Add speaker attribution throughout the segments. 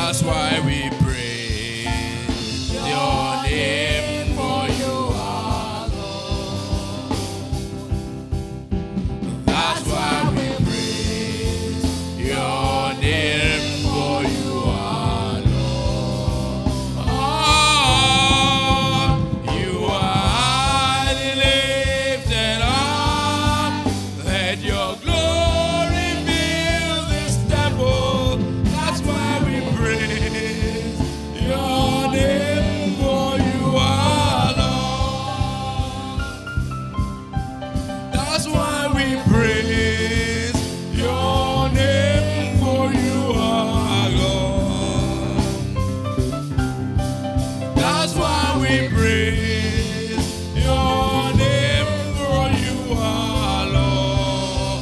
Speaker 1: That's why we praise your name, for you are Lord. That's why we praise your name, for you are Lord. Oh, you are lifted up. Let your glory fill this temple. That's why we praise your name, for you are Lord. That's why we praise your name, for you are Lord. That's why we praise your name, for you are Lord.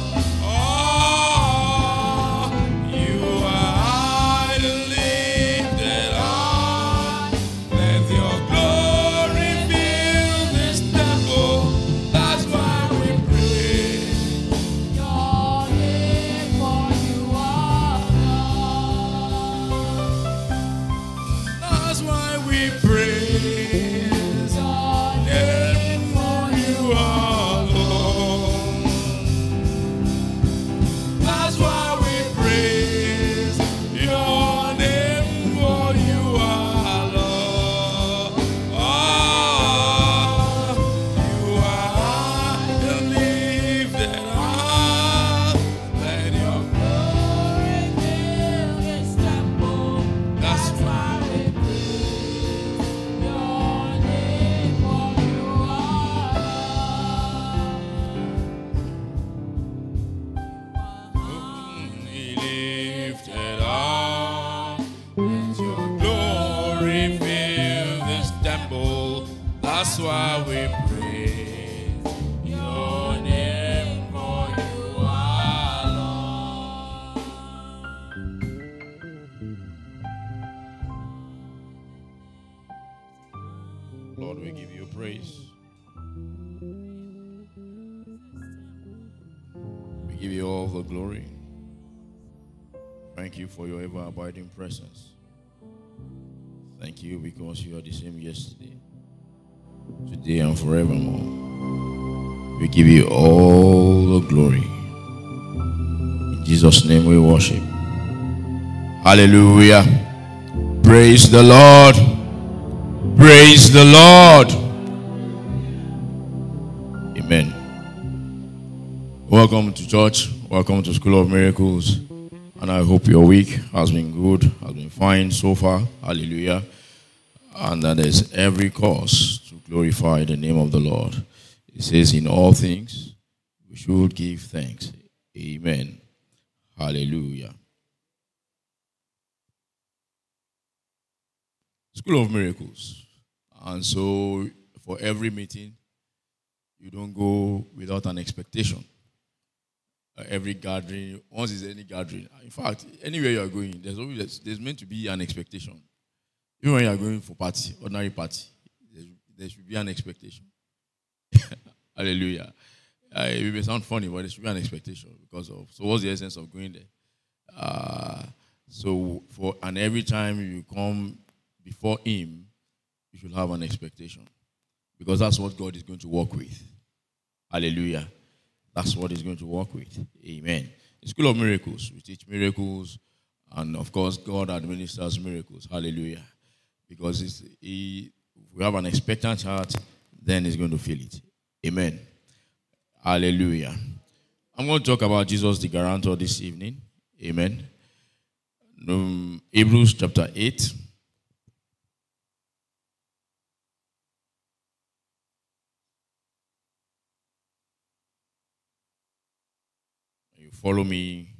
Speaker 1: Oh, you are lifted up. Let your glory fill this temple. That's why we praise
Speaker 2: Your name, for you are Lord.
Speaker 1: That's why we praise
Speaker 2: Your
Speaker 1: name, for you are Lord. That's why we praise your name, for you are Lord. Oh, you are lifted up. Let your
Speaker 2: glory fill this temple.
Speaker 1: That's
Speaker 2: why we praise your name, for you are
Speaker 1: be lifted up. Let your glory fill this temple. That's why we praise your name, for you are Lord. Lord, we give you praise. We give you all the glory. Thank you for your ever-abiding presence. Thank you because you are the same yesterday, today, and forevermore. We give you all the glory. In Jesus' name we worship. Hallelujah. Praise the Lord. Praise the Lord. Amen. Welcome to church. Welcome to School of Miracles. And I hope your week has been good, has been fine so far. Hallelujah. And that there's every cause to glorify the name of the Lord. It says, in all things, we should give thanks. Amen. Hallelujah. School of Miracles. And so, for every meeting, you don't go without an expectation. Every gathering, once there's any gathering, in fact, anywhere you are going, there's meant to be an expectation. Even when you are going for party, ordinary party, there should be an expectation. Hallelujah. It may sound funny, but there should be an expectation because of. So, what's the essence of going there? And every time you come before Him, you should have an expectation because that's what God is going to work with. Hallelujah. That's what He's going to work with. Amen. The School of Miracles, we teach miracles, and of course, God administers miracles. Hallelujah. Because if we have an expectant heart, then He's going to feel it. Amen. Hallelujah. I'm going to talk about Jesus the guarantor this evening. Amen. Hebrews chapter 8. You follow me.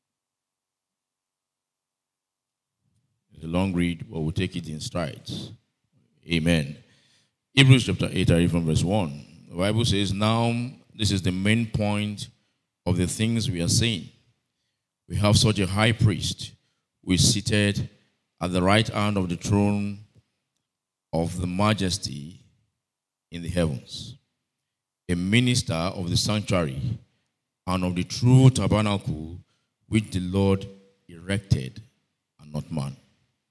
Speaker 1: It's a long read, but we'll take it in strides. Amen. Hebrews chapter 8, I read from verse 1. The Bible says, now this is the main point of the things we are saying. We have such a high priest who is seated at the right hand of the throne of the majesty in the heavens, a minister of the sanctuary and of the true tabernacle which the Lord erected and not man.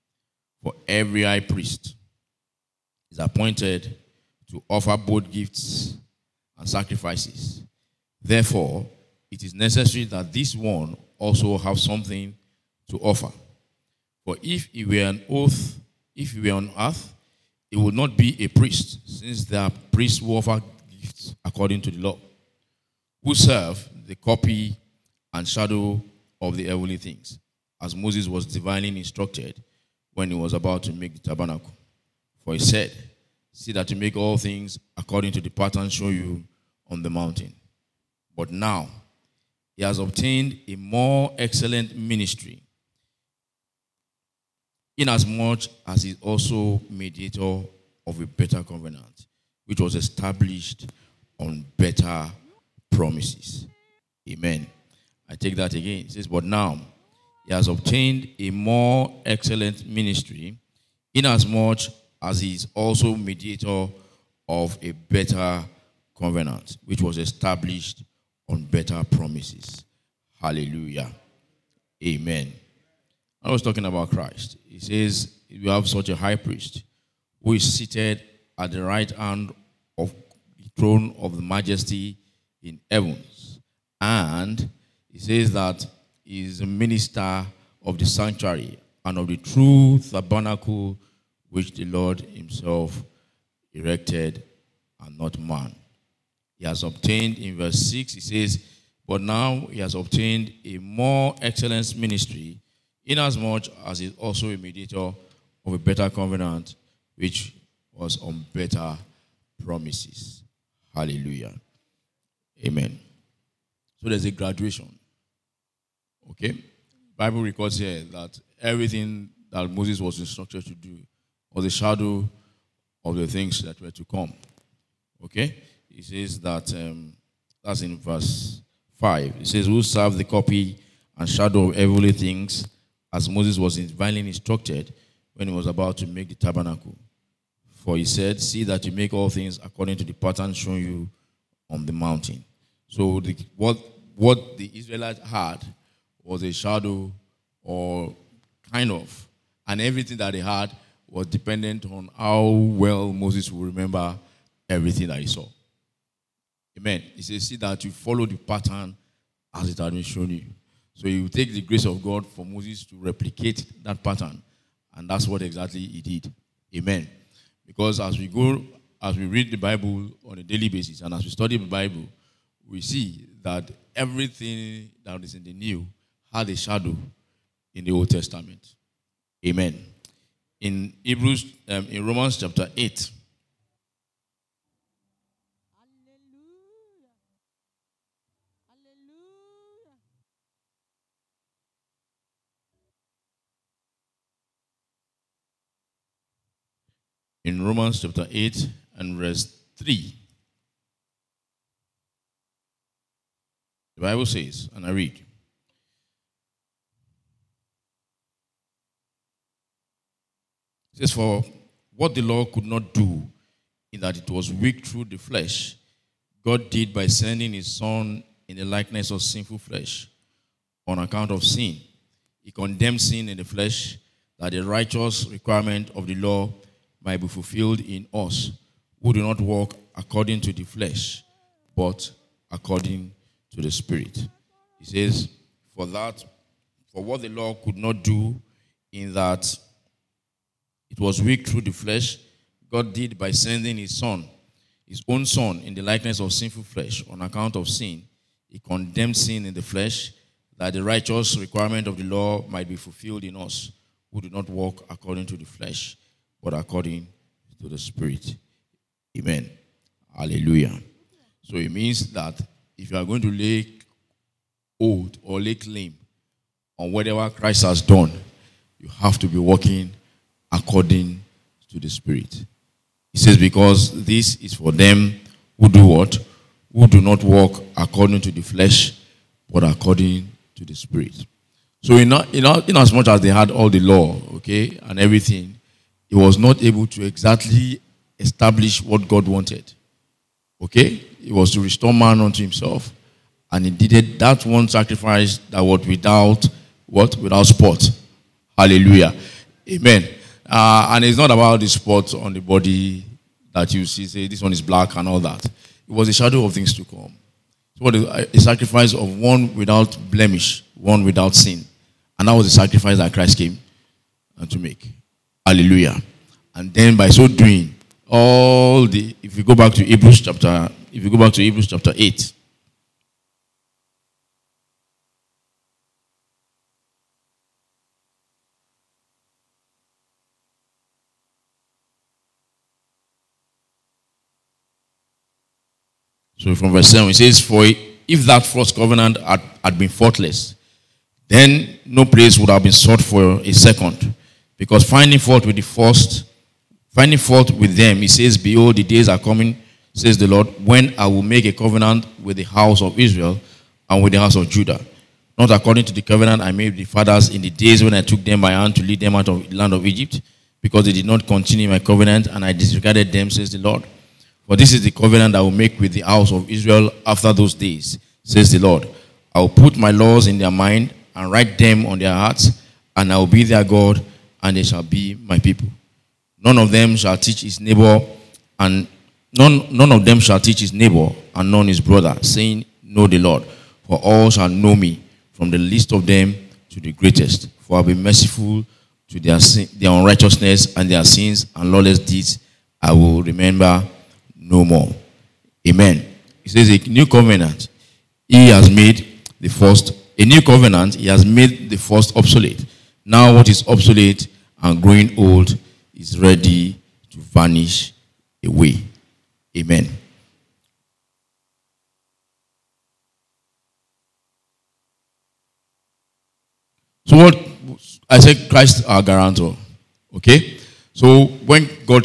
Speaker 1: every high priest is appointed to offer both gifts and sacrifices. Therefore, it is necessary that this one also have something to offer. For if he were on earth, he would not be a priest, since there are priests who offer gifts according to the law, who serve the copy and shadow of the heavenly things, as Moses was divinely instructed when he was about to make the tabernacle. For he said, see that you make all things according to the pattern shown you on the mountain. But now he has obtained a more excellent ministry, inasmuch as he is also mediator of a better covenant, which was established on better promises. Amen. I take that again. It says, but now he has obtained a more excellent ministry, inasmuch as he is also mediator of a better covenant, which was established on better promises. Hallelujah. Amen. I was talking about Christ. He says, we have such a high priest who is seated at the right hand of the throne of the majesty in heavens. And he says that he is a minister of the sanctuary and of the true tabernacle which the Lord himself erected and not man. He has obtained, in verse 6, he says, but now he has obtained a more excellent ministry, inasmuch as he is also a mediator of a better covenant, which was on better promises. Hallelujah. Amen. So there's a graduation. Okay? Bible records here that everything that Moses was instructed to do was a shadow of the things that were to come. Okay? He says that, that's in verse 5. It says, who serve the copy and shadow of heavenly things, as Moses was divinely instructed when he was about to make the tabernacle. For he said, see that you make all things according to the pattern shown you on the mountain. So what the Israelites had was a shadow, or kind of, and everything that they had was dependent on how well Moses will remember everything that he saw. Amen. He says, see that you follow the pattern as it had been shown you. So you take the grace of God for Moses to replicate that pattern. And that's what exactly he did. Amen. Because as we read the Bible on a daily basis, and as we study the Bible, we see that everything that is in the New had a shadow in the Old Testament. Amen. In Romans chapter 8, in Romans chapter 8 and verse 3, the Bible says, and I read, it says, for what the law could not do, in that it was weak through the flesh, God did by sending his Son in the likeness of sinful flesh on account of sin. He condemned sin in the flesh, that the righteous requirement of the law might be fulfilled in us, who do not walk according to the flesh, but according to the Spirit. He says, for what the law could not do, in that it was weak through the flesh, God did by sending his own Son, in the likeness of sinful flesh, on account of sin. He condemned sin in the flesh, that the righteous requirement of the law might be fulfilled in us, who do not walk according to the flesh, but according to the Spirit. Amen. Hallelujah. So it means that if you are going to lay hold or lay claim on whatever Christ has done, you have to be walking according to the Spirit. He says, because this is for them who do what? Who do not walk according to the flesh, but according to the Spirit. So in as much as they had all the law, okay, and everything, he was not able to exactly establish what God wanted. Okay? It was to restore man unto himself. And he did that one sacrifice that was without spot. Hallelujah. Amen. And it's not about the spots on the body that you see, say this one is black and all that. It was a shadow of things to come. So what a sacrifice of one without blemish, one without sin. And that was the sacrifice that Christ came to make. Hallelujah. And then by so doing, if you go back to Hebrews chapter 8. So from verse 7, it says, "For if that first covenant had been faultless, then no place would have been sought for a second. Because finding fault with them, he says, Behold, the days are coming, says the Lord, when I will make a covenant with the house of Israel and with the house of Judah. Not according to the covenant I made with the fathers in the days when I took them by hand to lead them out of the land of Egypt, because they did not continue my covenant, and I disregarded them, says the Lord. For this is the covenant I will make with the house of Israel after those days, says the Lord. I will put my laws in their mind and write them on their hearts, and I will be their God, and they shall be my people. None of them shall teach his neighbor, and none of them shall teach his neighbor and none his brother, saying, Know the Lord. For all shall know me, from the least of them to the greatest. For I will be merciful to their unrighteousness and their sins and lawless deeds I will remember no more." Amen. It says a new covenant. He has made the first obsolete. Now what is obsolete and growing old is ready to vanish away. Amen. So what I said, Christ our guarantor. Okay? So when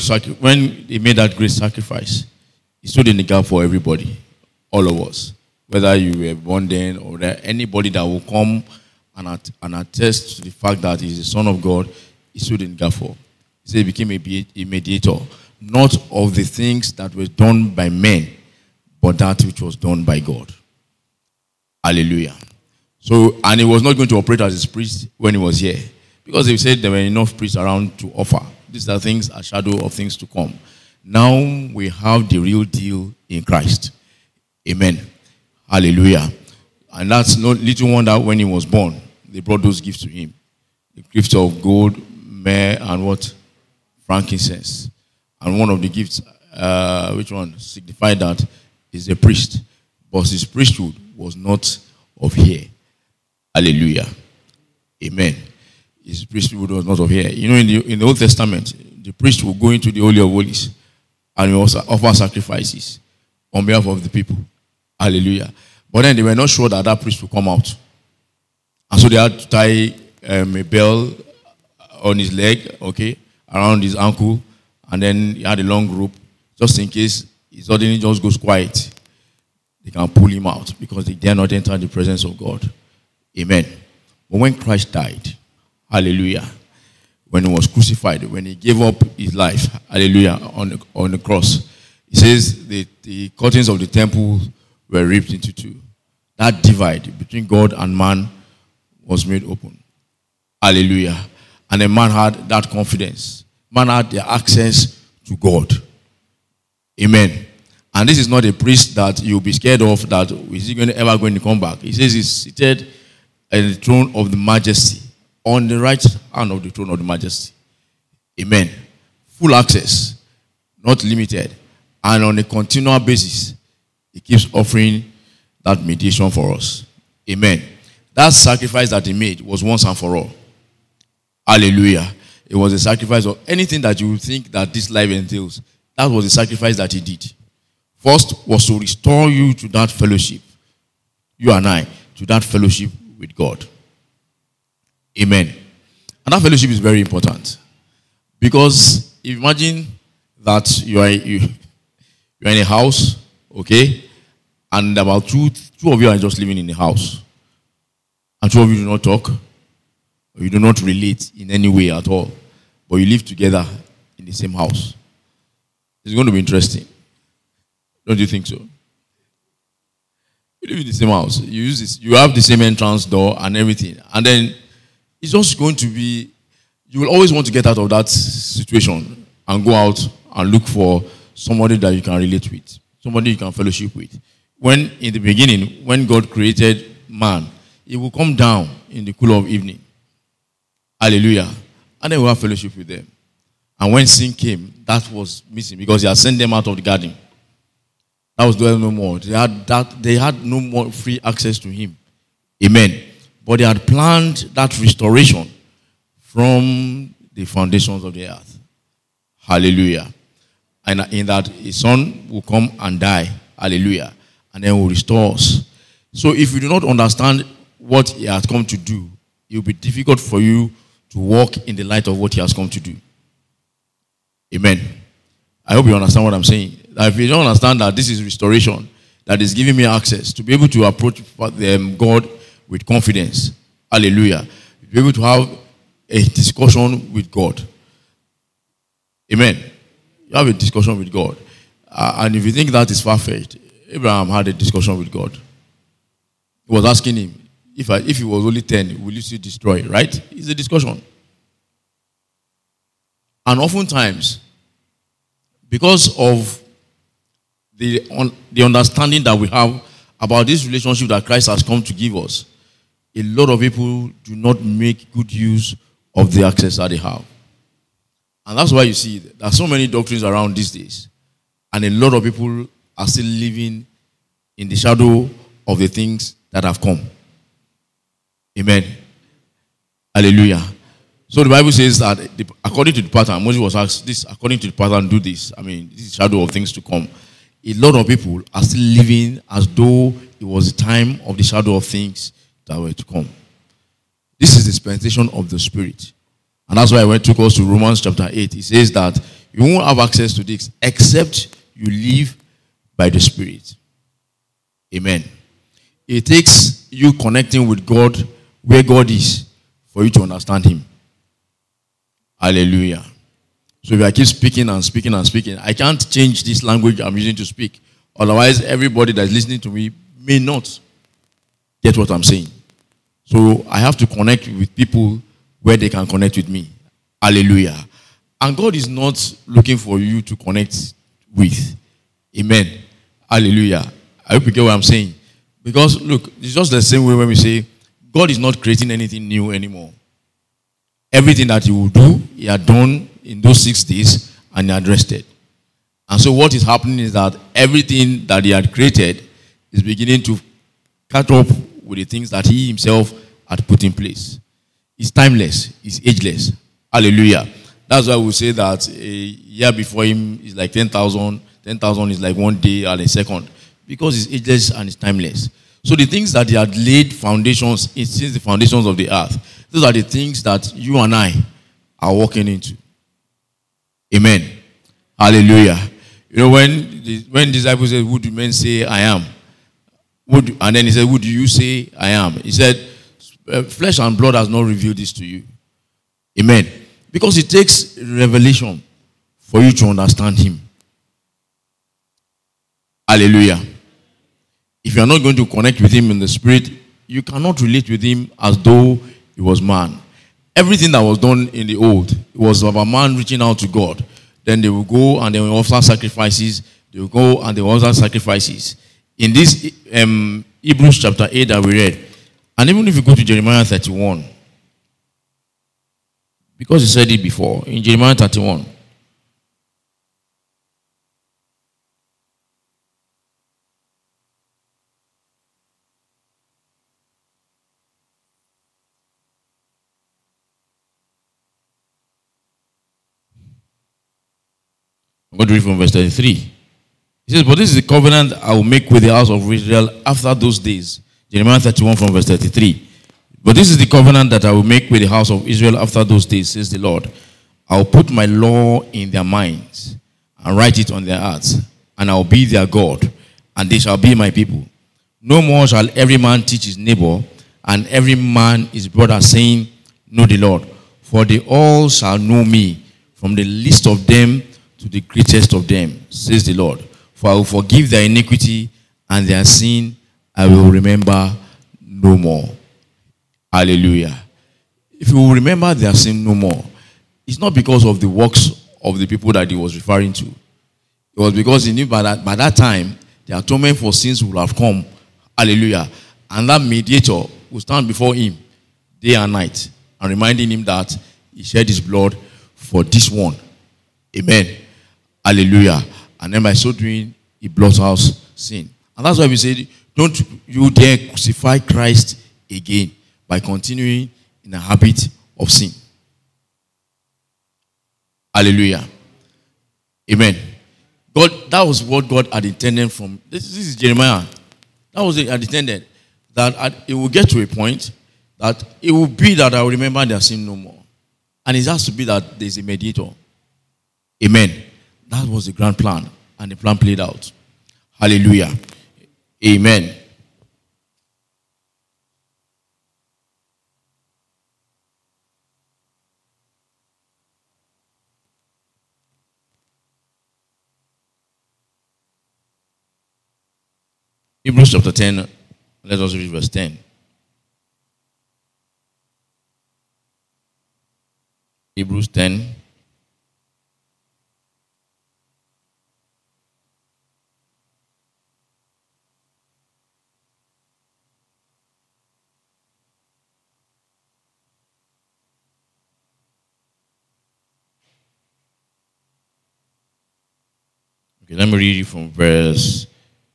Speaker 1: he made that great sacrifice, he stood in the gap for everybody, all of us. Whether you were born then or anybody that will come and attest to the fact that he's the Son of God, he stood in the gap for. He said he became a mediator, not of the things that were done by men, but that which was done by God. Hallelujah. So, and he was not going to operate as a priest when he was here, because he said there were enough priests around to offer. These are things, a shadow of things to come. Now we have the real deal in Christ. Amen. Hallelujah. And that's no little wonder when he was born, they brought those gifts to him. The gifts of gold, myrrh, and what? Frankincense. And one of the gifts, which one? Signified that he's a priest. But his priesthood was not of here. Hallelujah. Amen. His priesthood was not of here. You know, in the Old Testament, the priest will go into the Holy of Holies and he also offer sacrifices on behalf of the people. Hallelujah. But then they were not sure that priest would come out. And so they had to tie a bell on his leg, okay, around his ankle, and then he had a long rope, just in case he suddenly just goes quiet. They can pull him out because they dare not enter the presence of God. Amen. But when Christ died, hallelujah, when he was crucified, when he gave up his life, hallelujah, on the cross, he says the curtains of the temple were ripped into two. That divide between God and man was made open. Hallelujah. And the man had that confidence. Man had the access to God. Amen. And this is not a priest that you'll be scared of, that is he ever going to come back. He says he's seated at the throne of the majesty, on the right hand of the throne of the majesty. Amen. Full access, not limited. And on a continual basis, he keeps offering that mediation for us. Amen. That sacrifice that he made was once and for all. Hallelujah. It was a sacrifice of anything that you would think that this life entails. That was the sacrifice that he did. First was to restore you to that fellowship, you and I, to that fellowship with God. Amen. And that fellowship is very important. Because imagine that you are in a house, okay, and about two of you are just living in the house. And two of you do not talk, or you do not relate in any way at all, but you live together in the same house. It's going to be interesting. Don't you think so? You live in the same house. You have the same entrance door and everything. And then it's just going to be, you will always want to get out of that situation and go out and look for somebody that you can relate with, somebody you can fellowship with. When in the beginning, when God created man, he will come down in the cool of evening. Hallelujah. And then we'll have fellowship with them. And when sin came, that was missing because he had sent them out of the garden. That was there no more. They had no more free access to him. Amen. But they had planned that restoration from the foundations of the earth. Hallelujah. And in that his son will come and die. Hallelujah. And then will restore us. So if you do not understand what he has come to do, it will be difficult for you to walk in the light of what he has come to do. Amen. I hope you understand what I'm saying. That if you don't understand that this is restoration, that is giving me access to be able to approach God with confidence. Hallelujah. Be able to have a discussion with God. Amen. You have a discussion with God. And if you think that is far-fetched, Abraham had a discussion with God. He was asking him, if he was only 10, will you still destroy? Right? It's a discussion. And oftentimes, because of the understanding that we have about this relationship that Christ has come to give us, a lot of people do not make good use of the access that they have. And that's why you see there are so many doctrines around these days. And a lot of people are still living in the shadow of the things that have come. Amen. Hallelujah. So the Bible says that according to the pattern, Moses was asked this, according to the pattern, do this. I mean, this is shadow of things to come. A lot of people are still living as though it was the time of the shadow of things that were to come. This is the dispensation of the Spirit. And that's why when it took us to Romans chapter 8, it says that you won't have access to this except you live by the Spirit. Amen. It takes you connecting with God where God is for you to understand Him. Hallelujah. So if I keep speaking and speaking and speaking, I can't change this language I'm using to speak. Otherwise, everybody that's listening to me may not get what I'm saying. So I have to connect with people where they can connect with me. Hallelujah. And God is not looking for you to connect with. Amen. Hallelujah. I hope you get what I'm saying. Because look, it's just the same way when we say God is not creating anything new anymore. Everything that He will do, He had done in those 6 days and He had rested. And so what is happening is that everything that He had created is beginning to catch up with the things that He Himself had put in place. It's timeless. It's ageless. Hallelujah. That's why we say that a year before Him is like 10,000. 10,000 is like 1 day and a second. Because it's ageless and it's timeless. So the things that He had laid foundations since the foundations of the earth, those are the things that you and I are walking into. Amen. Hallelujah. You know, when disciples said, "Who do men say I am?" And then He said, "Who do you say I am?" He said, "Flesh and blood has not revealed this to you." Amen. Because it takes revelation for you to understand Him. Hallelujah. If you are not going to connect with Him in the Spirit, you cannot relate with Him as though He was man. Everything that was done in the old, it was of a man reaching out to God. Then they will go and they will offer sacrifices. They will go and they will offer sacrifices. In this Hebrews chapter 8 that we read, and even if you go to Jeremiah 31, because He said it before, in Jeremiah 31, I'm going to read from verse 33. He says, "But this is the covenant I will make with the house of Israel after those days." Jeremiah 31 from verse 33. "But this is the covenant that I will make with the house of Israel after those days, says the Lord. I will put my law in their minds and write it on their hearts, and I will be their God, and they shall be my people. No more shall every man teach his neighbor, and every man his brother, saying, Know the Lord. For they all shall know me, from the least of them to the greatest of them, says the Lord. For I will forgive their iniquity, and their sin I will remember no more." Hallelujah. If you will remember their sin no more, it's not because of the works of the people that he was referring to. It was because he knew by that time, the atonement for sins will have come. Hallelujah. And that mediator will stand before him day and night and reminding him that he shed his blood for this one. Amen. Hallelujah. And then by so doing, he blots out sin. And that's why we say, don't you dare crucify Christ again by continuing in a habit of sin. Hallelujah. Amen. God, that was what God had intended from this is Jeremiah. That was it had intended. That it will get to a point that it will be that I will remember their sin no more. And it has to be that there's a mediator. Amen. That was the grand plan. And the plan played out. Hallelujah. Amen. Hebrews chapter 10. Let us read verse 10. Hebrews 10. Okay, let me read it from verse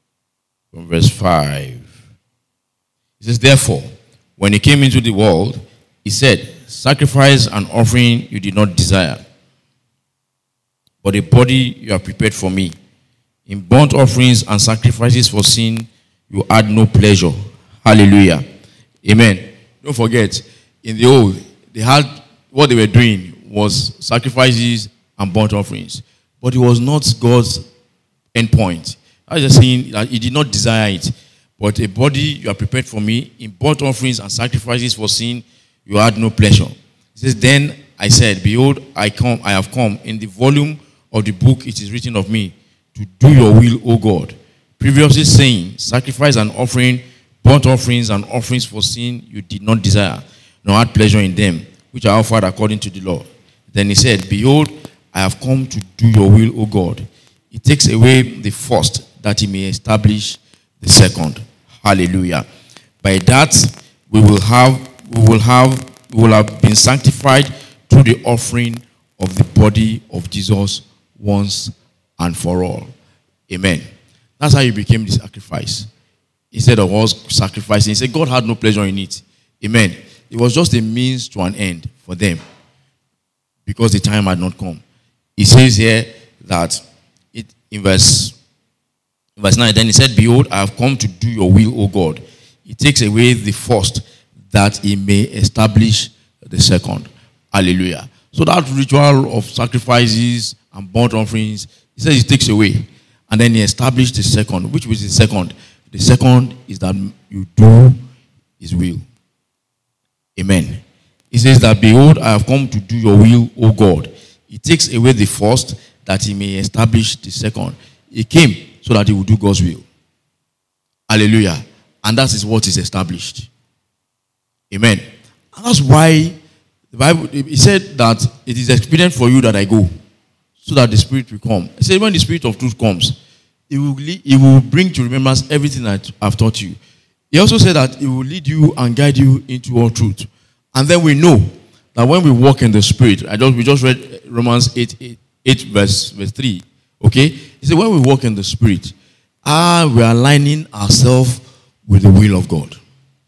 Speaker 1: 5. It says, therefore, when he came into the world, he said, sacrifice and offering you did not desire, but a body you have prepared for me. In burnt offerings and sacrifices for sin, you had no pleasure. Hallelujah. Amen. Don't forget, in the old, they had, what they were doing was sacrifices and burnt offerings. But it was not God's end point. I was just saying that he did not desire it. But a body you have prepared for me, in burnt offerings and sacrifices for sin, you had no pleasure. It says, then I said, behold, I have come. In the volume of the book it is written of me, to do your will, O God. Previously saying, sacrifice and offering, burnt offerings and offerings for sin, you did not desire, nor had pleasure in them, which are offered according to the law. Then he said, behold, I have come to do your will, O God. He takes away the first, that he may establish the second. Hallelujah. By that we will have been sanctified through the offering of the body of Jesus once and for all. Amen. That's how you became the sacrifice. Instead of us sacrificing, he said God had no pleasure in it. Amen. It was just a means to an end for them because the time had not come. He says here that in verse 9, then he said, behold, I have come to do your will, O God. He takes away the first, that he may establish the second. Hallelujah. So that ritual of sacrifices and burnt offerings, he says he takes away. And then he established the second. Which was the second? The second is that you do his will. Amen. He says that, behold, I have come to do your will, O God. He takes away the first, that he may establish the second. He came so that he would do God's will. Hallelujah. And that is what is established. Amen. And that's why the Bible, he said that it is expedient for you that I go, so that the Spirit will come. He said when the Spirit of truth comes, it will bring to remembrance everything that I've taught you. He also said that it will lead you and guide you into all truth. And then we know that when we walk in the Spirit, we just read Romans 8 verse 3. Okay? He said when we walk in the Spirit, we are aligning ourselves with the will of God.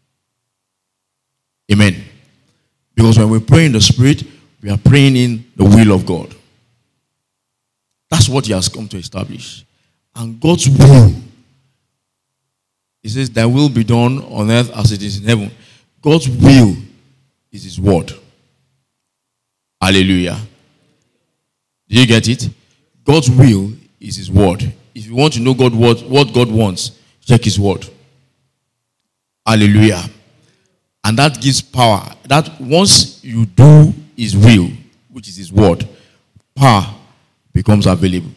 Speaker 1: Amen. Because when we pray in the Spirit, we are praying in the will of God. That's what he has come to establish. And God's will, he says, thy will be done on earth as it is in heaven. God's will is his word. Hallelujah. Do you get it? God's will is his word. If you want to know what God wants, check his word. Hallelujah. And that gives power. That once you do his will, which is his word, power becomes available.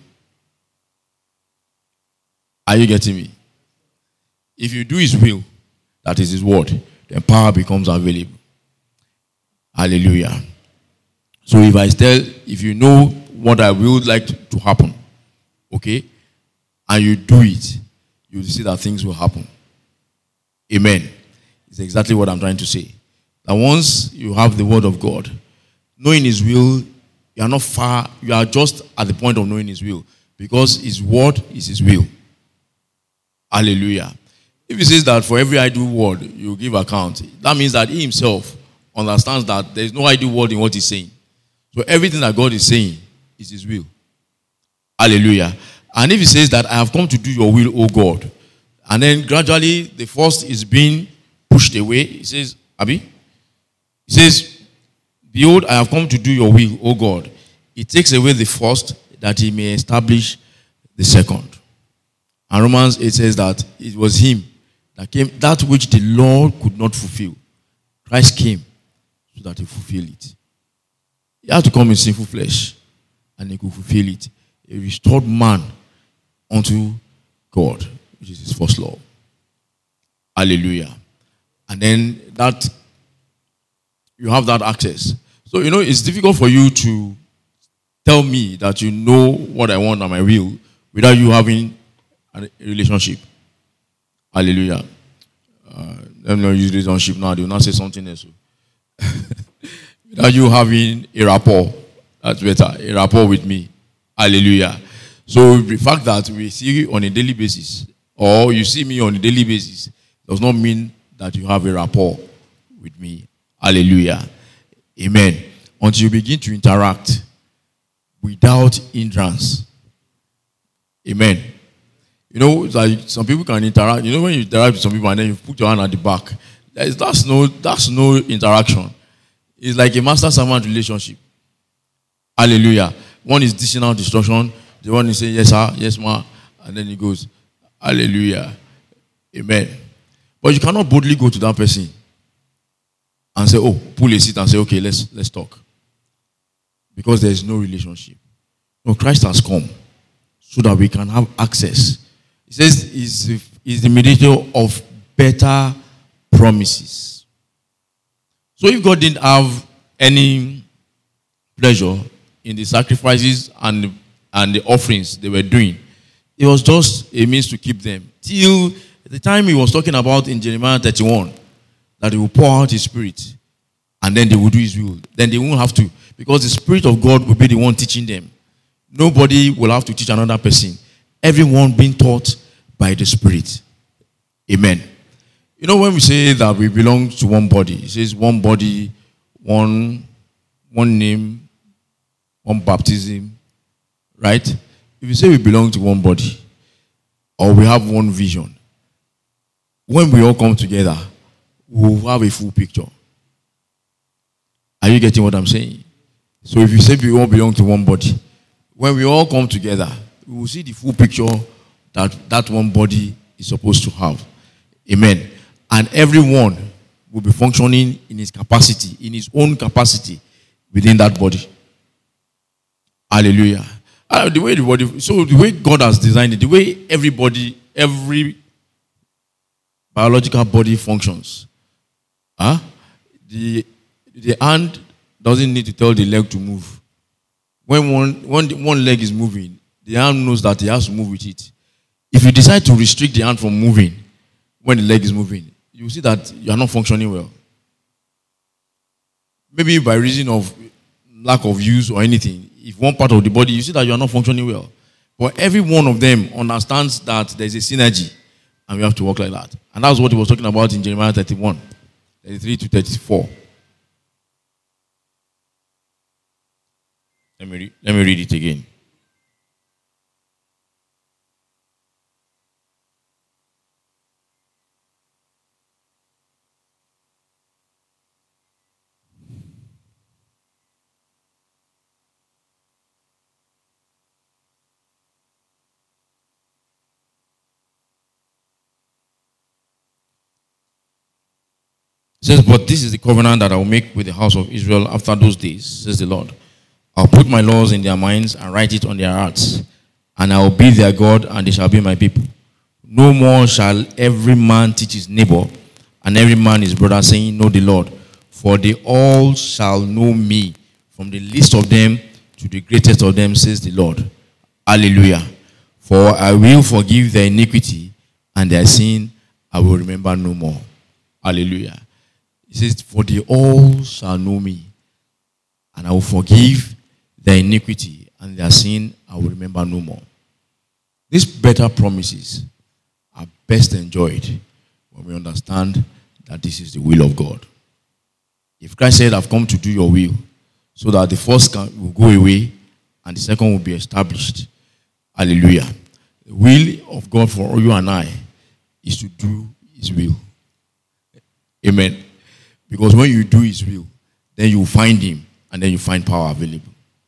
Speaker 1: Are you getting me? If you do his will, that is his word, then power becomes available. Hallelujah. So if you know what I would like to happen, okay, and you do it, you'll see that things will happen. Amen. It's exactly what I'm trying to say. That once you have the word of God, knowing his will, you are not far, you are just at the point of knowing his will. Because his word is his will. Hallelujah. If he says that for every idle word you give account, that means that he himself understands that there is no idle word in what he's saying. So everything that God is saying is his will. Hallelujah. And if he says that I have come to do your will, O God, and then gradually the first is being pushed away, he says, Abi? He says, behold, I have come to do your will, O God. He takes away the first that he may establish the second. And Romans 8 says that it was him that came, that which the law could not fulfill. Christ came so that he fulfilled it. He had to come in sinful flesh and he could fulfill it. He restored man unto God, which is his first law. Hallelujah. And then that you have that access. So, it's difficult for you to tell me that you know what I want and my will without you having a relationship. Hallelujah. Let me not use relationship now. They will not say something else. Without you having a rapport. That's better. A rapport with me. Hallelujah. So the fact that we see you on a daily basis or you see me on a daily basis does not mean that you have a rapport with me. Hallelujah. Amen. Until you begin to interact without hindrance. Amen. Like some people can interact. When you interact with some people and then you put your hand at the back, that's no interaction. It's like a master-servant relationship. Hallelujah. One is dishing out instruction. The one is saying, yes, sir, yes, ma. And then he goes, hallelujah. Amen. But you cannot boldly go to that person and say, oh, pull a seat and say, okay, let's talk. Because there is no relationship. No, Christ has come so that we can have access. He says he's the mediator of better promises. So if God didn't have any pleasure in the sacrifices and the offerings they were doing, it was just a means to keep them. Till the time he was talking about in Jeremiah 31, that he will pour out his spirit and then they will do his will. Then they won't have to, because the Spirit of God will be the one teaching them. Nobody will have to teach another person. Everyone being taught by the Spirit. Amen. When we say that we belong to one body, it says one body, one name, one baptism, right? If you say we belong to one body, or we have one vision, when we all come together, we'll have a full picture. Are you getting what I'm saying? So if you say we all belong to one body, when we all come together, we will see the full picture that one body is supposed to have. Amen. And everyone will be functioning in his capacity, in his own capacity within that body. Hallelujah. The way God has designed it, the way every biological body functions. The hand doesn't need to tell the leg to move. When one leg is moving, the hand knows that he has to move with it. If you decide to restrict the hand from moving when the leg is moving, you will see that you are not functioning well. Maybe by reason of lack of use or anything, if one part of the body, you see that you are not functioning well. But every one of them understands that there is a synergy and we have to work like that. And that's what he was talking about in Jeremiah 31, 33 to 34. Let me read it again. It says, but this is the covenant that I will make with the house of Israel after those days, says the Lord. I'll put my laws in their minds and write it on their hearts. And I will be their God, and they shall be my people. No more shall every man teach his neighbor, and every man his brother, saying, know the Lord. For they all shall know me, from the least of them to the greatest of them, says the Lord. Hallelujah. For I will forgive their iniquity, and their sin I will remember no more. Hallelujah. He says, for they all shall know me, and I will forgive their iniquity, and their sin I will remember no more. These better promises are best enjoyed when we understand that this is the will of God. If Christ said, I've come to do your will, so that the first will go away and the second will be established. Hallelujah. The will of God for you and I is to do his will. Amen. Because when you do his will, then you find him, and then you find power available.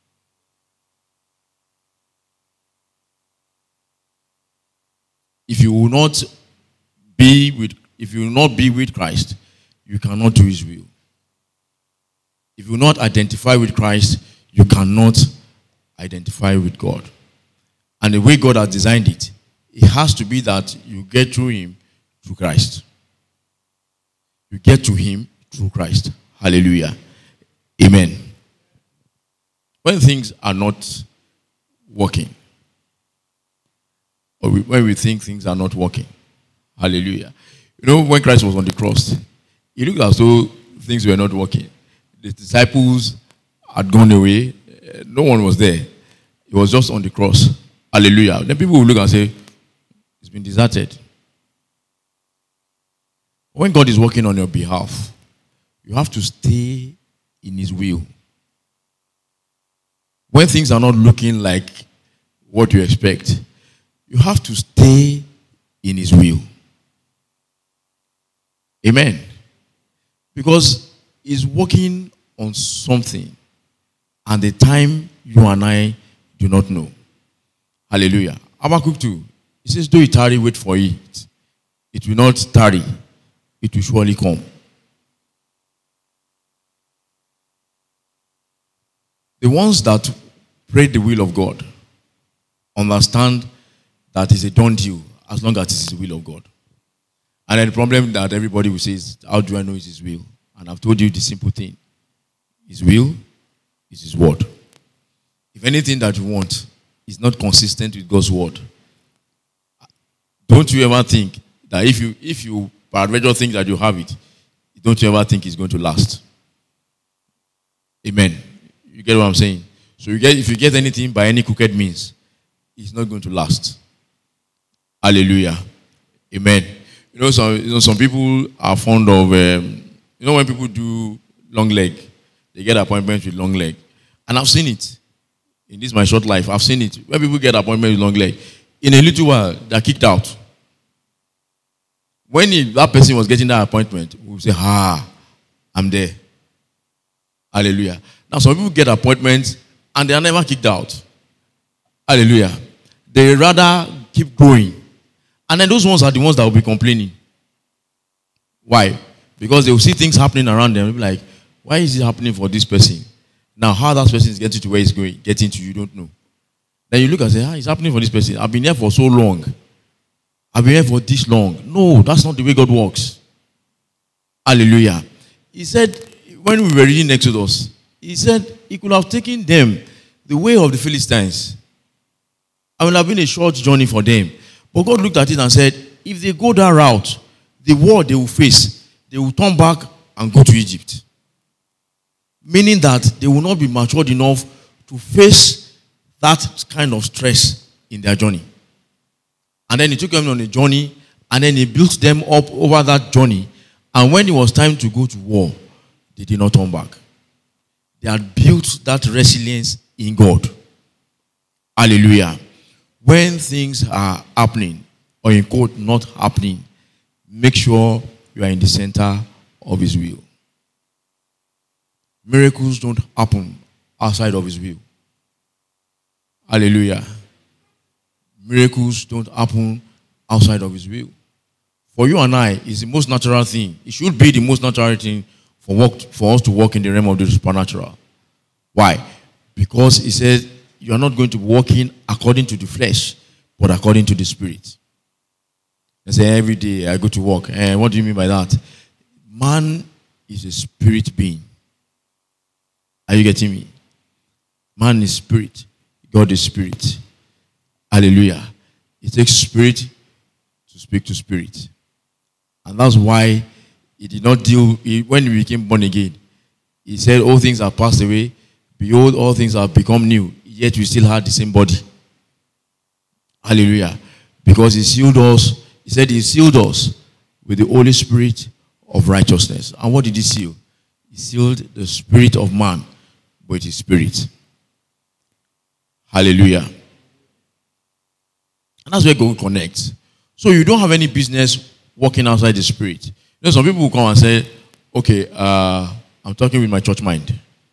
Speaker 1: If you will not be with Christ, you cannot do his will. If you will not identify with Christ, you cannot identify with God. And the way God has designed it, it has to be that you get through him through Christ. You get to him through Christ. Hallelujah. Amen. When things are not working, or when we think things are not working, hallelujah. You know, when Christ was on the cross, it looked as though things were not working. The disciples had gone away. No one was there. He was just on the cross. Hallelujah. Then people will look and say, it's been deserted. When God is working on your behalf, you have to stay in his will. When things are not looking like what you expect, you have to stay in his will. Amen. Because he's working on something, and the time you and I do not know. Hallelujah. Habakkuk 2. He says, though it tarry, wait for it. It will not tarry. It will surely come. The ones that pray the will of God understand that it's a done deal as long as it's the will of God. And then the problem that everybody will say is, how do I know it's his will? And I've told you the simple thing. His will is his word. If anything that you want is not consistent with God's word, don't you ever think that if you peradventure think that you have it, don't you ever think it's going to last? Amen. You get what I'm saying? So if you get anything by any crooked means, it's not going to last. Hallelujah. Amen. You know, some people are fond of, when people do long leg, they get appointments with long leg. And I've seen it. In this my short life, I've seen it. When people get appointments with long leg, in a little while, they're kicked out. When that person was getting that appointment, we would say, I'm there. Hallelujah. Now, some people get appointments and they are never kicked out. Hallelujah. They rather keep growing. And then those ones are the ones that will be complaining. Why? Because they will see things happening around them. They'll be like, why is it happening for this person? Now, how that person is getting to where he's going, getting to, you don't know. Then you look and say, it's happening for this person. I've been here for so long. I've been here for this long. No, that's not the way God works. Hallelujah. He said, when we were reading Exodus, he said he could have taken them the way of the Philistines. It would have been a short journey for them. But God looked at it and said, if they go that route, the war they will face, they will turn back and go to Egypt. Meaning that they will not be matured enough to face that kind of stress in their journey. And then he took them on a journey, and then he built them up over that journey. And when it was time to go to war, they did not turn back. They had built that resilience in God. Hallelujah. When things are happening, or in quote, not happening, make sure you are in the center of his will. Miracles don't happen outside of his will. Hallelujah. Miracles don't happen outside of his will. For you and I, it's the most natural thing. It should be the most natural thing for us to walk in the realm of the supernatural. Why? Because he says you are not going to be walking according to the flesh, but according to the spirit. I say every day I go to work. What do you mean by that? Man is a spirit being. Are you getting me? Man is spirit. God is spirit. Hallelujah. It takes spirit to speak to spirit. And that's why he did not when he became born again. He said, all things are passed away. Behold, all things have become new. Yet we still had the same body. Hallelujah. Because he sealed us. He said he sealed us with the Holy Spirit of righteousness. And what did he seal? He sealed the spirit of man with his spirit. Hallelujah. And that's where God connects. So you don't have any business walking outside the spirit. You know, some people will come and say, okay, I'm talking with my church mind.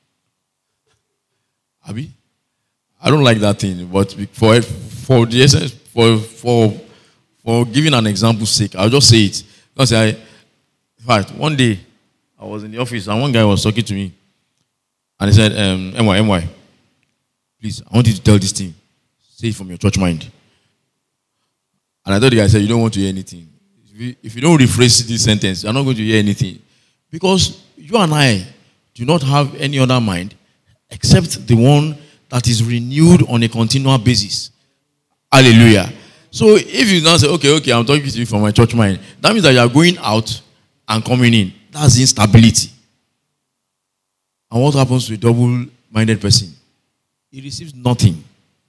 Speaker 1: Abi? I don't like that thing, but for the essence, for giving an example's sake, I'll just say it. Because in fact, one day I was in the office and one guy was talking to me, and he said, MY, please, I want you to tell this thing. Say it from your church mind. And I thought the guy said, you don't want to hear anything. If you don't rephrase this sentence, you're not going to hear anything. Because you and I do not have any other mind except the one that is renewed on a continual basis. Hallelujah. So if you now say, okay, I'm talking to you from my church mind, that means that you are going out and coming in. That's instability. And what happens to a double-minded person? He receives nothing.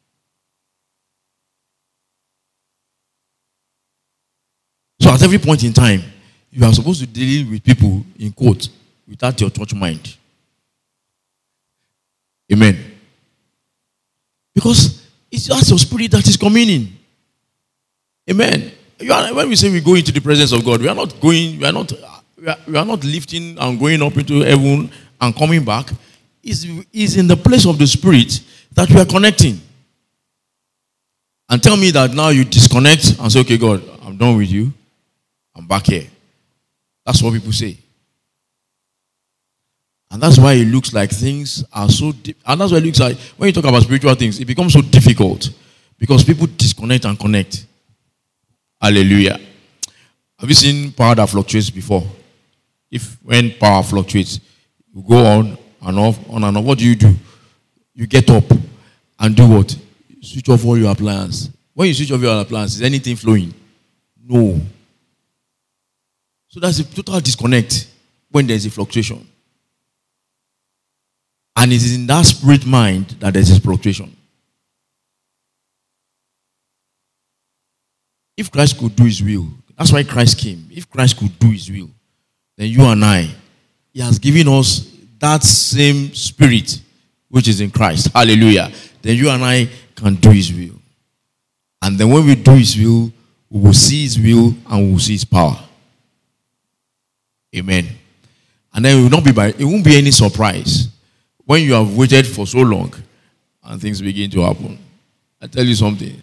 Speaker 1: So at every point in time, you are supposed to deal with people, in quote, without your church mind. Amen. Because it's just your spirit that is coming in. Amen. When we say we go into the presence of God, we are not lifting and going up into heaven and coming back. It's in the place of the spirit that we are connecting. And tell me that now you disconnect and say, okay, God, I'm done with you. I'm back here. That's what people say. And that's why it looks like things are so deep. And that's why it looks like, when you talk about spiritual things, it becomes so difficult. Because people disconnect and connect. Hallelujah. Have you seen power that fluctuates before? When power fluctuates, you go on and off, what do? You get up and do what? Switch off all your appliances. When you switch off your appliances, is anything flowing? No. So that's a total disconnect when there's a fluctuation. And it is in that spirit mind that there's a fluctuation. If Christ could do his will, that's why Christ came. If Christ could do his will, then you and I, he has given us that same spirit which is in Christ. Hallelujah. Then you and I can do his will. And then when we do his will, we will see his will and we will see his power. Amen. And then it won't be any surprise when you have waited for so long and things begin to happen. I tell you something.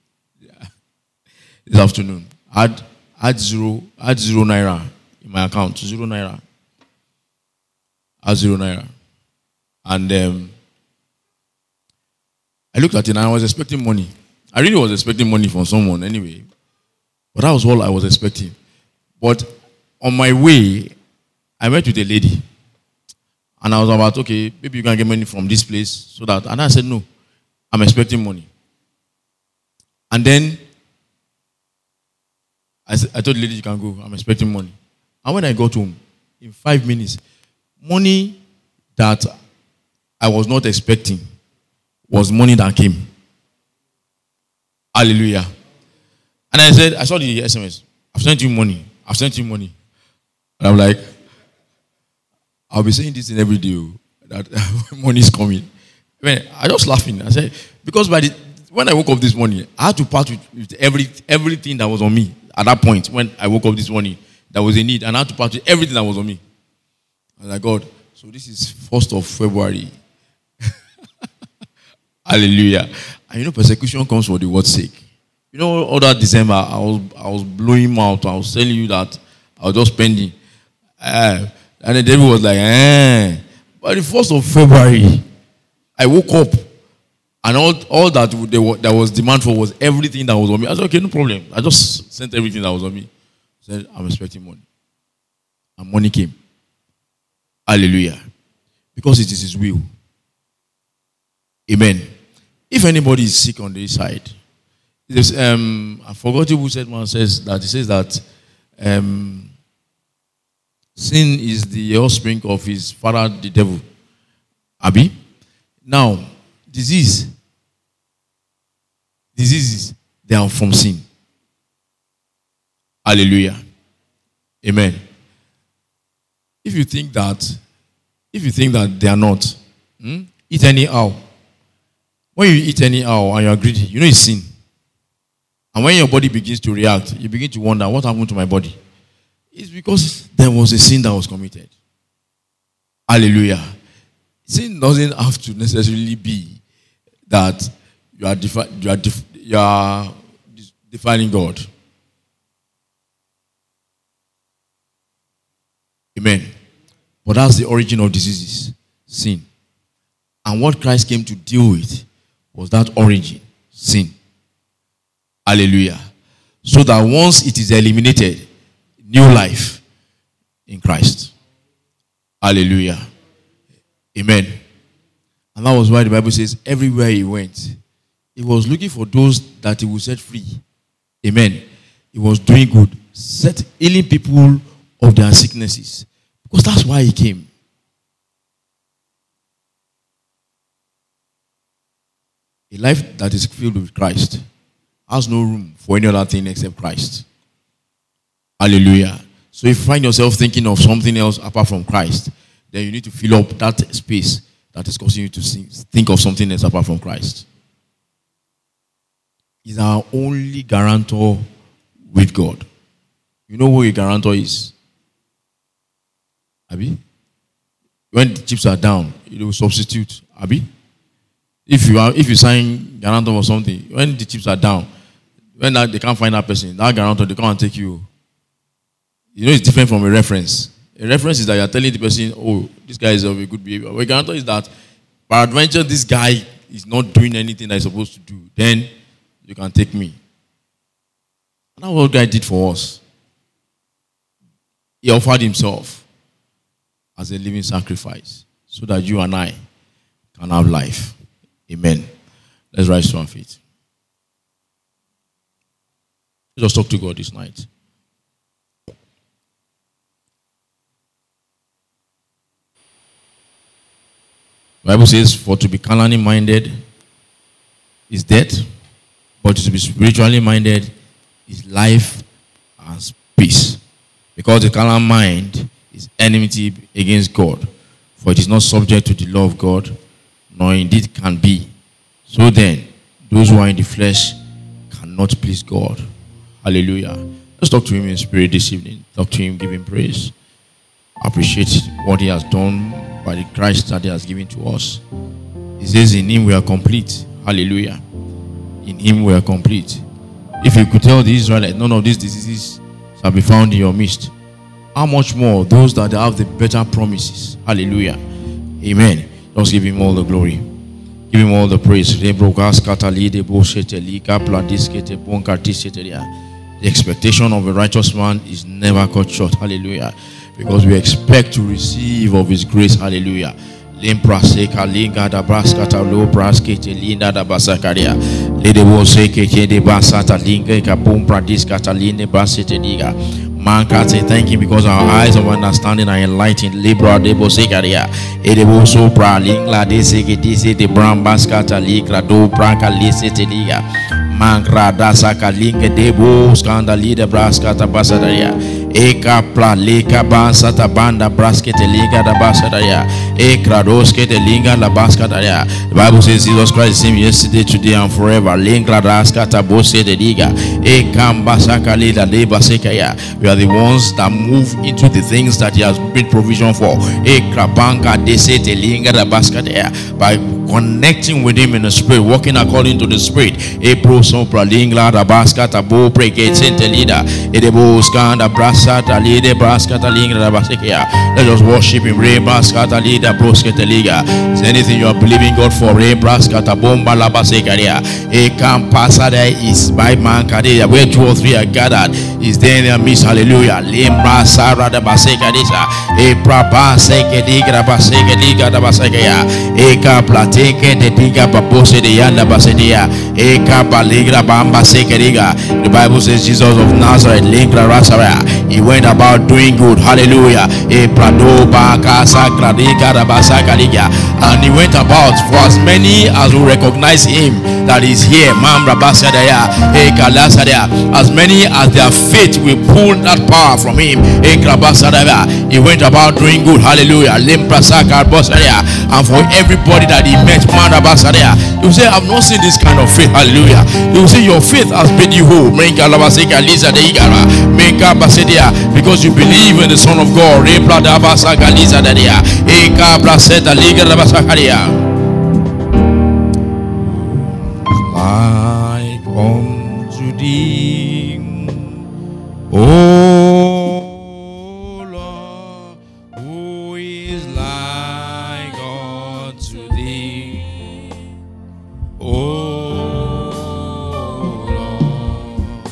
Speaker 1: This afternoon, I had zero naira in my account. 0 naira. I had 0 naira. And I looked at it and I was expecting money. I really was expecting money from someone anyway. But that was all I was expecting. But on my way, I met with a lady. And I was about, okay, maybe you can get money from this place. And I said, no, I'm expecting money. And then I told the lady, you can go. I'm expecting money. And when I got home, in 5 minutes, money that I was not expecting was money that came. Hallelujah. And I said, I saw the SMS. I've sent you money. I've sent you money. And I'm like, I'll be saying this in every day, that money is coming. I just laughing. I said, because when I woke up this morning, I had to part with everything that was on me. At that point, when I woke up this morning, there was a need, and I had to part with everything that was on me. I was like, God, so this is 1st of February. Hallelujah. And persecution comes for the word's sake. All that December, I was blowing mouth. I was telling you that I was just spending. And the devil was like, By the 1st of February, I woke up, and all that there was demand for was everything that was on me. I said, okay, no problem. I just sent everything that was on me. I said, I'm expecting money. And money came. Hallelujah. Because it is his will. Amen. If anybody is sick on this side, there's, I forgot who said one says that. He says that sin is the offspring of his father, the devil. Abi? Now, diseases, they are from sin. Hallelujah. Amen. If you think that they are not, eat anyhow. When you eat anyhow and you are greedy, you know it's sin. And when your body begins to react, you begin to wonder, what happened to my body? It's because there was a sin that was committed. Hallelujah. Sin doesn't have to necessarily be that you are defining God. Amen. But that's the origin of diseases, sin. And what Christ came to deal with was that origin, sin. Hallelujah. So that once it is eliminated, new life in Christ. Hallelujah. Amen. And that was why the Bible says everywhere he went, he was looking for those that he would set free. Amen. He was doing good, healing people of their sicknesses. Because that's why he came. A life that is filled with Christ has no room for any other thing except Christ. Hallelujah. So if you find yourself thinking of something else apart from Christ, then you need to fill up that space that is causing you to think of something else apart from Christ. He's our only guarantor with God. You know who a guarantor is? Abi? When the chips are down, it will substitute. Abi? If you sign guarantor or something, when the chips are down, when they can't find that person, that guarantor, they can't take you. You know, it's different from a reference. A reference is that you're telling the person, oh, this guy is of a good behavior. But a guarantor is that, by adventure, this guy is not doing anything that he's supposed to do. Then, you can take me. And that's what God did for us. He offered himself as a living sacrifice so that you and I can have life. Amen. Let's rise to our feet. Let's just talk to God this night. The Bible says, for to be carnally minded is death, but to be spiritually minded is life and peace. Because the carnal mind is enmity against God, for it is not subject to the law of God, nor indeed can be. So then, those who are in the flesh cannot please God. Hallelujah. Let's talk to him in spirit this evening. Talk to him, give him praise. Appreciate what he has done by the Christ that he has given to us. He says, in him we are complete. Hallelujah. In him we are complete. If you could tell the Israelites, none of these diseases shall be found in your midst, how much more those that have the better promises? Hallelujah. Amen. Let's give him all the glory. Give him all the praise. The expectation of a righteous man is never cut short. Hallelujah. Because we expect to receive of his grace. Hallelujah. Limpra seka linga da braskata lo braskete linda da basakaria. Lede wo seke de basata linga ka bumpra diskata line brasete liga. Man can say thank you because our eyes of understanding are enlightened. Libra de bosekaria. Edebo sopra lingla de seke de brown baskata ligra do branca lisete liga. Mankra dasa kalinga debo skandali de braskata basadaria. Eka pla leka bansata banda braskete liga da basadaria. Ekra doskete linga la baskadaria. The Bible says Jesus Christ is the same yesterday, today, and forever. Lingra raskata bosete liga. Ekam basaka lida de basekaya. We are the ones that move into the things that he has made provision for. Ekra banka desete linga da baskadaria. By connecting with him in the spirit, walking according to the spirit. Ebro sopra lingla da baskata bo prekete leader. Edebo skanda brasata leader braskata linga da basekaya. Let us worship him. Re braskata leader broskete liga. Is anything you are believing God for? Re braskata bomba la basekaya. E campasada is by man kadea. Where 2 or 3 are gathered, is there in their midst. Hallelujah. Limbra Sara da Baseka Disa, Epraba Seke Digra Baseka Diga da Baseka, Eka Plateke de Diga Babose de Yanda Basedia, Eka Baligra Bamba Seke Diga. The Bible says Jesus of Nazareth, Lingra Rasara, he went about doing good. Hallelujah. Eprado Baka Sakra Diga da Basaka Diga, and he went about for as many as will recognize him that is here. Mambra Basadaya, Eka Lasadaya, as many as their faith will pull that power from him. He went about doing good. Hallelujah. And for everybody that he met, you say, I've not seen this kind of faith. Hallelujah. You say your faith has made you whole. Because you believe in the Son of God. Like unto thee, O Lord, who is like unto thee? O Lord,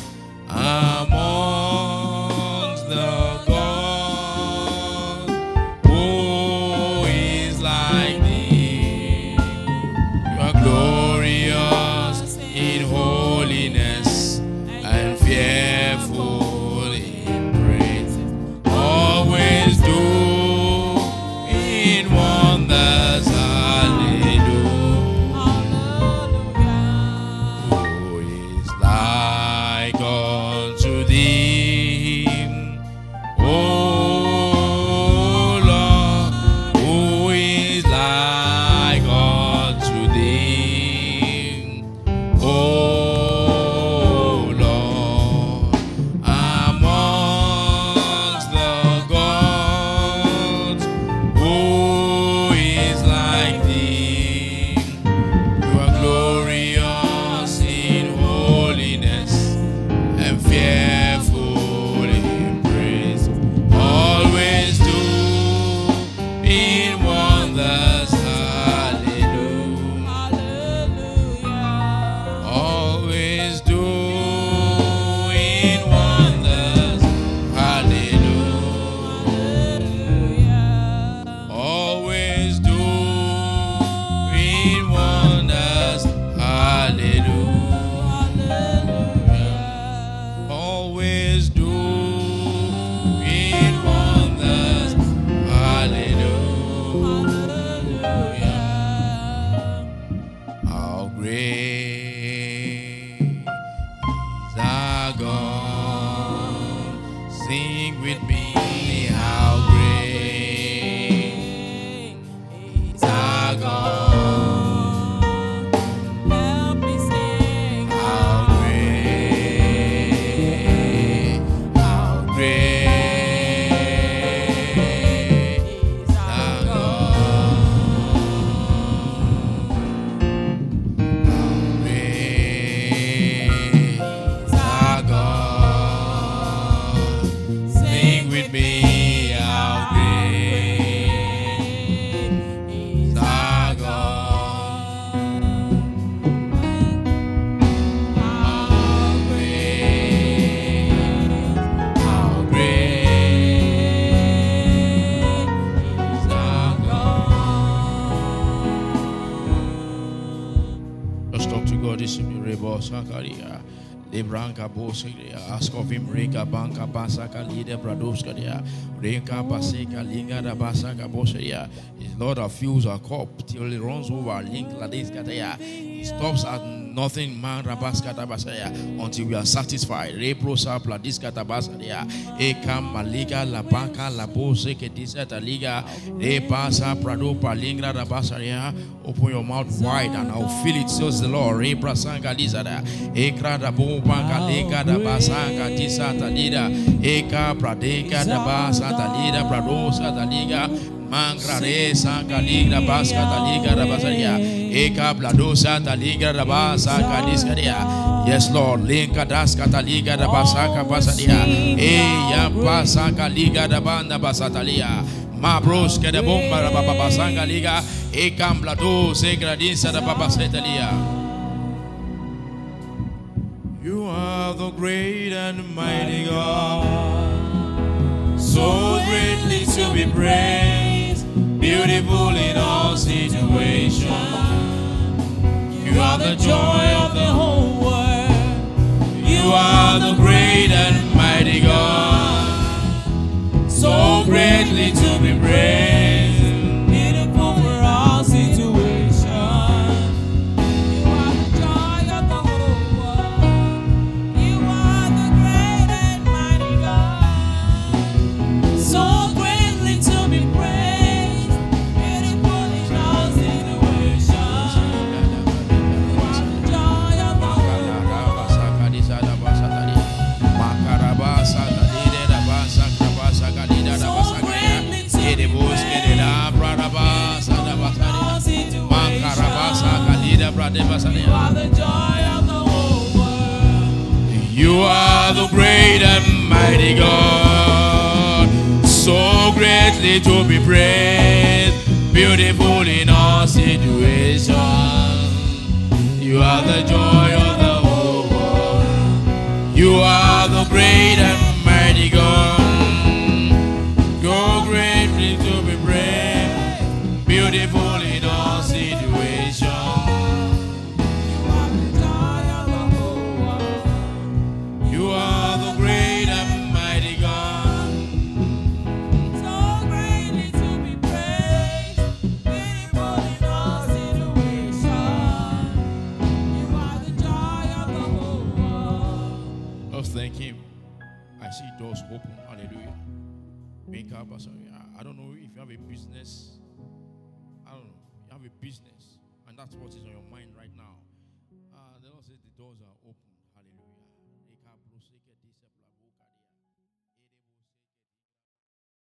Speaker 1: amongst the gods, who is like thee? You are glorious in holiness and fearful in praise, always doing wonders. Hallelujah. Who is like unto thee, O Lord? Who is like unto thee, O Lord, amongst the gods, who is like thee? You are glorious in holiness and fearful in praise, always doing wonders. Hallelujah. Always doing wonders. Hallelujah. Always doing wonders. Hallelujah. Always doing wonders. Hallelujah. How great is our God? Sing with me. How great is our God?
Speaker 2: Help me sing.
Speaker 1: How great is our God? How great is our God? Sing with me. How great is our God? How great is our God? Just talk to God. This is me, Rebo Sakaria. Lebranka Bosegria. Ask of him, Reka Banka Basaka Lida Bradoskaria. Reka Baseka Linga da Basaka Boseria. His Lord that fills our cup till it runs over. Link Ladis Katea. He stops at nothing, man Rabaskata Basaya, until we are satisfied. Reprosa Pladiskata Basaria. Ekam Maliga La Banka La Bose Kedisata Liga. Repasa Prado Palingra da Basaria. Open your mouth wide and I'll fill it, says the Lord. Reprasanga Lizada. Ekra da Bombanka Lega da Basanga Tisata Lida. Eka Pradeka da Basata Lida Pradosa da Liga. Mangrare Sanka Liga Baska da Liga da Basaria. Eka Bladosa da Liga da Basaka Discaria. Yes, Lord. Linka Daska da Liga da Basaka Basaria. Eya Basaka Liga da Banda Basatalia. Ma bros que de bomba da Baba Sanga Liga. Ekam Blado Segradisa da Baba Setalia. You are are the great and mighty God, so greatly to be praised, beautiful in all situations. You are the joy of the whole world. You are the great and mighty God, so greatly to be praised, beautiful for all situations. You are the joy of the whole world. You are the great and mighty God, so greatly to be praised, beautiful in all situations. You are the joy of the whole world. You are the joy of the whole world. You are the great and mighty God, so greatly to be praised, beautiful in all situations. You are the joy of the whole world. You are the great and mighty God, so greatly to be praised, beautiful in all situations. You are the great and mighty God, so greatly to be praised, beautiful in all situations. You are the joy of the whole world. Let's thank Him. I see doors open. Hallelujah. I don't know if you have a business. I don't know. You have a business, and that's what is on your mind right now. The Lord says the doors are open. Hallelujah.